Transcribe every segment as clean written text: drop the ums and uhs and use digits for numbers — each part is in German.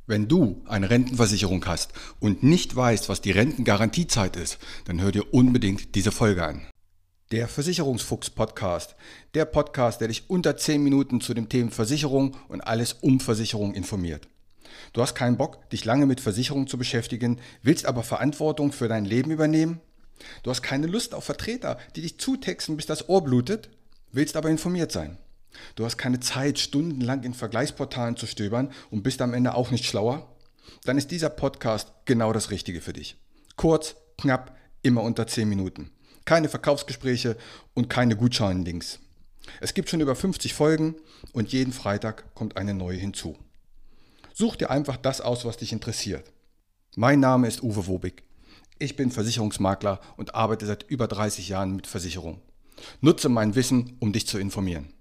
Wenn du eine Rentenversicherung hast und nicht weißt, was die Rentengarantiezeit ist, dann hör dir unbedingt diese Folge an. Der Versicherungsfuchs-Podcast, der Podcast, der dich unter 10 Minuten zu dem Thema Versicherung und alles um Versicherung informiert. Du hast keinen Bock, dich lange mit Versicherung zu beschäftigen, willst aber Verantwortung für dein Leben übernehmen? Du hast keine Lust auf Vertreter, die dich zutexten, bis das Ohr blutet, willst aber informiert sein. Du hast keine Zeit, stundenlang in Vergleichsportalen zu stöbern und bist am Ende auch nicht schlauer? Dann ist dieser Podcast genau das Richtige für dich. Kurz, knapp, immer unter 10 Minuten. Keine Verkaufsgespräche und keine Gutscheinlinks. Es gibt schon über 50 Folgen und jeden Freitag kommt eine neue hinzu. Such dir einfach das aus, was dich interessiert. Mein Name ist Uwe Wobig. Ich bin Versicherungsmakler und arbeite seit über 30 Jahren mit Versicherung. Nutze mein Wissen, um dich zu informieren.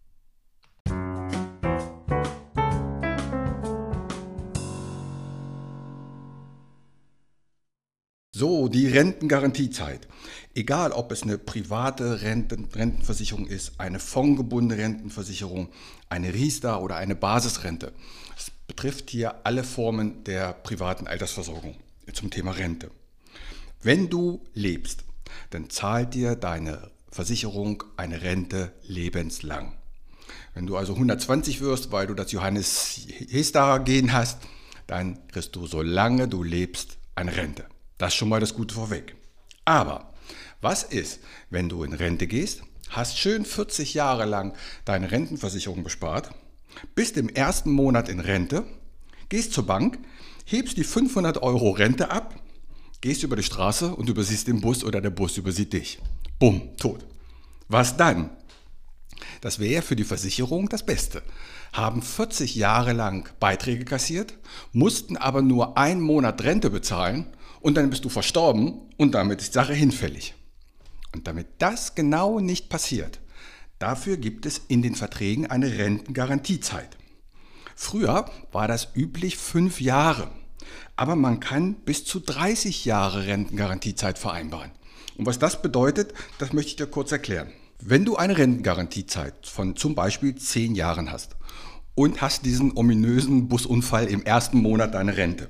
So, die Rentengarantiezeit. Egal, ob es eine private Rentenversicherung ist, eine fondgebundene Rentenversicherung, eine Riester oder eine Basisrente. Es betrifft hier alle Formen der privaten Altersversorgung zum Thema Rente. Wenn du lebst, dann zahlt dir deine Versicherung eine Rente lebenslang. Wenn du also 120 wirst, weil du das Johannes-Hester-Gen hast, dann kriegst du, solange du lebst, eine Rente. Das ist schon mal das Gute vorweg. Aber was ist, wenn du in Rente gehst, hast schön 40 Jahre lang deine Rentenversicherung bespart, bist im ersten Monat in Rente, gehst zur Bank, hebst die 500 € Rente ab, gehst über die Straße und übersiehst den Bus oder der Bus übersieht dich. Bumm, tot. Was dann? Das wäre ja für die Versicherung das Beste. Haben 40 Jahre lang Beiträge kassiert, mussten aber nur einen Monat Rente bezahlen und dann bist du verstorben und damit ist die Sache hinfällig. Und damit das genau nicht passiert, dafür gibt es in den Verträgen eine Rentengarantiezeit. Früher war das üblich 5 Jahre, aber man kann bis zu 30 Jahre Rentengarantiezeit vereinbaren. Und was das bedeutet, das möchte ich dir kurz erklären. Wenn du eine Rentengarantiezeit von zum Beispiel 10 Jahren hast und hast diesen ominösen Busunfall im ersten Monat deiner Rente,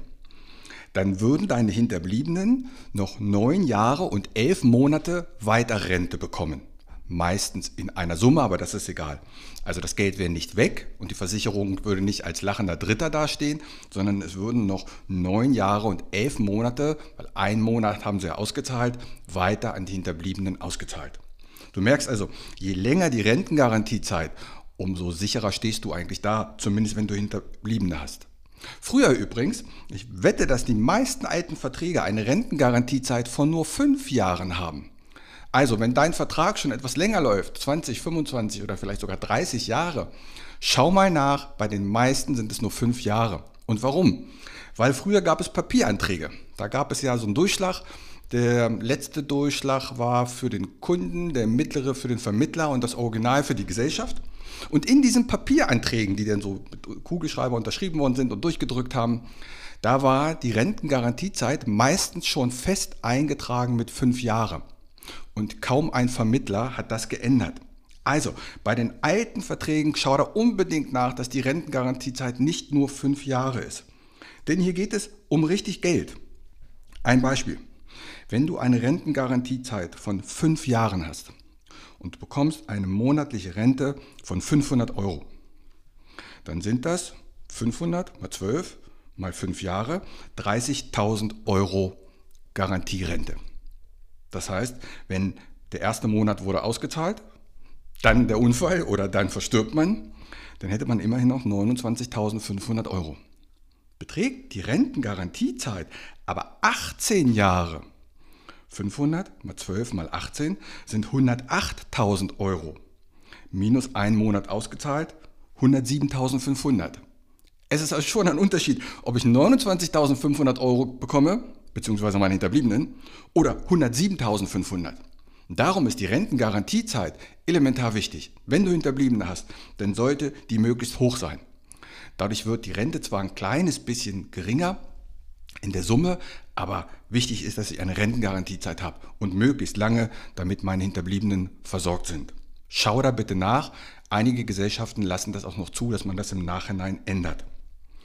dann würden deine Hinterbliebenen noch 9 Jahre und 11 Monate weiter Rente bekommen. Meistens in einer Summe, aber das ist egal. Also das Geld wäre nicht weg und die Versicherung würde nicht als lachender Dritter dastehen, sondern es würden noch 9 Jahre und 11 Monate, weil einen Monat haben sie ja ausgezahlt, weiter an die Hinterbliebenen ausgezahlt. Du merkst also, je länger die Rentengarantiezeit, umso sicherer stehst du eigentlich da, zumindest wenn du Hinterbliebene hast. Früher übrigens, ich wette, dass die meisten alten Verträge eine Rentengarantiezeit von nur 5 Jahren haben. Also, wenn dein Vertrag schon etwas länger läuft, 20, 25 oder vielleicht sogar 30 Jahre, schau mal nach, bei den meisten sind es nur 5 Jahre. Und warum? Weil früher gab es Papieranträge. Da gab es ja so einen Durchschlag. Der letzte Durchschlag war für den Kunden, der mittlere für den Vermittler und das Original für die Gesellschaft. Und in diesen Papieranträgen, die dann so mit Kugelschreiber unterschrieben worden sind und durchgedrückt haben, da war die Rentengarantiezeit meistens schon fest eingetragen mit 5 Jahren. Und kaum ein Vermittler hat das geändert. Also, bei den alten Verträgen schau da unbedingt nach, dass die Rentengarantiezeit nicht nur 5 Jahre ist. Denn hier geht es um richtig Geld. Ein Beispiel. Wenn du eine Rentengarantiezeit von 5 Jahren hast und du bekommst eine monatliche Rente von 500 €, dann sind das 500 mal 12 mal 5 Jahre 30.000 € Garantierente. Das heißt, wenn der erste Monat wurde ausgezahlt, dann der Unfall oder dann verstirbt man, dann hätte man immerhin noch 29.500 €. Beträgt die Rentengarantiezeit aber 18 Jahre, 500 mal 12 mal 18 sind 108.000 €. Minus einen Monat ausgezahlt, 107.500. Es ist also schon ein Unterschied, ob ich 29.500 € bekomme, beziehungsweise meine Hinterbliebenen, oder 107.500. Darum ist die Rentengarantiezeit elementar wichtig. Wenn du Hinterbliebene hast, dann sollte die möglichst hoch sein. Dadurch wird die Rente zwar ein kleines bisschen geringer in der Summe, aber wichtig ist, dass ich eine Rentengarantiezeit habe und möglichst lange, damit meine Hinterbliebenen versorgt sind. Schau da bitte nach. Einige Gesellschaften lassen das auch noch zu, dass man das im Nachhinein ändert.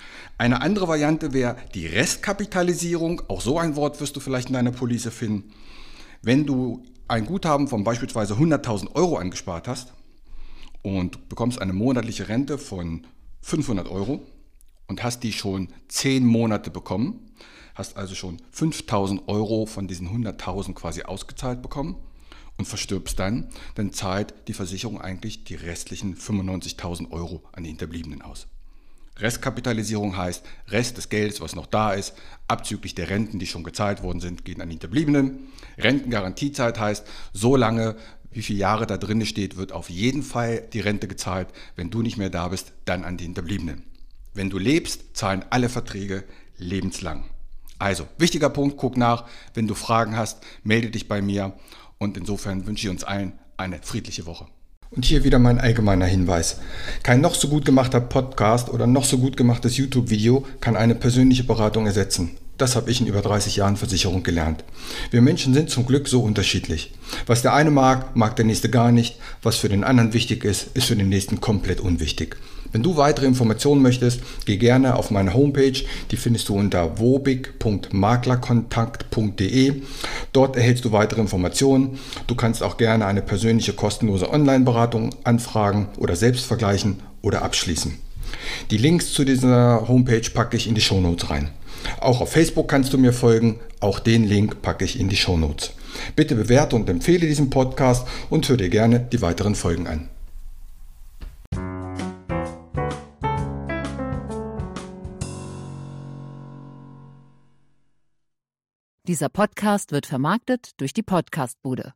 Eine andere Variante wäre die Restkapitalisierung. Auch so ein Wort wirst du vielleicht in deiner Police finden. Wenn du ein Guthaben von beispielsweise 100.000 Euro angespart hast und bekommst eine monatliche Rente von 500 Euro und hast die schon 10 Monate bekommen, hast also schon 5.000 Euro von diesen 100.000 quasi ausgezahlt bekommen und verstirbst dann zahlt die Versicherung eigentlich die restlichen 95.000 Euro an die Hinterbliebenen aus. Restkapitalisierung heißt, Rest des Geldes, was noch da ist, abzüglich der Renten, die schon gezahlt worden sind, gehen an die Hinterbliebenen. Rentengarantiezeit heißt, so lange, wie viele Jahre da drin steht, wird auf jeden Fall die Rente gezahlt. Wenn du nicht mehr da bist, dann an die Hinterbliebenen. Wenn du lebst, zahlen alle Verträge lebenslang. Also, wichtiger Punkt, guck nach. Wenn du Fragen hast, melde dich bei mir. Und insofern wünsche ich uns allen eine friedliche Woche. Und hier wieder mein allgemeiner Hinweis. Kein noch so gut gemachter Podcast oder noch so gut gemachtes YouTube-Video kann eine persönliche Beratung ersetzen. Das habe ich in über 30 Jahren Versicherung gelernt. Wir Menschen sind zum Glück so unterschiedlich. Was der eine mag, mag der nächste gar nicht. Was für den anderen wichtig ist, ist für den nächsten komplett unwichtig. Wenn du weitere Informationen möchtest, geh gerne auf meine Homepage. Die findest du unter wobig.maklerkontakt.de. Dort erhältst du weitere Informationen. Du kannst auch gerne eine persönliche kostenlose Online-Beratung anfragen oder selbst vergleichen oder abschließen. Die Links zu dieser Homepage packe ich in die Shownotes rein. Auch auf Facebook kannst du mir folgen. Auch den Link packe ich in die Shownotes. Bitte bewerte und empfehle diesen Podcast und hör dir gerne die weiteren Folgen an. Dieser Podcast wird vermarktet durch die Podcastbude.